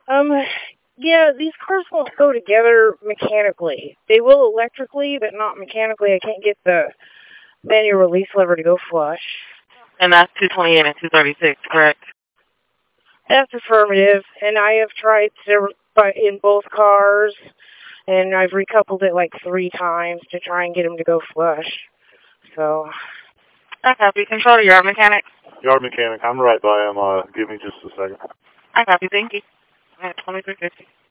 Um, yeah, these cars won't go together mechanically. They will electrically, but not mechanically. I can't get the manual release lever to go flush. And that's 228 and 236, correct? That's affirmative, and I have tried in both cars, and I've recoupled it like 3 times to try and get them to go flush. So. I copy. Controller, yard mechanic. Yard mechanic, I'm right by him. Give me just a second. I copy. Thank you. 2350.